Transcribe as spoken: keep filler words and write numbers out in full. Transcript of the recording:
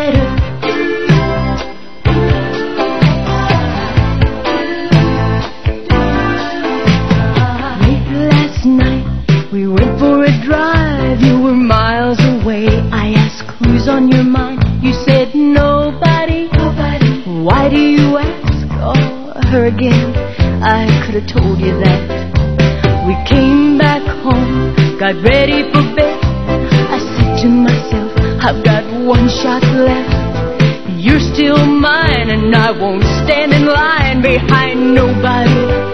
better. Late last night, we went for a drive. You were miles away. I asked, who's on your mind? You said nobody. Nobody. Why do you ask? Oh, her again. I could have told you that. We came back home, got ready for bed. I said to myself, I've got one shot left. You're still mine, and I won't stand in line behind nobody.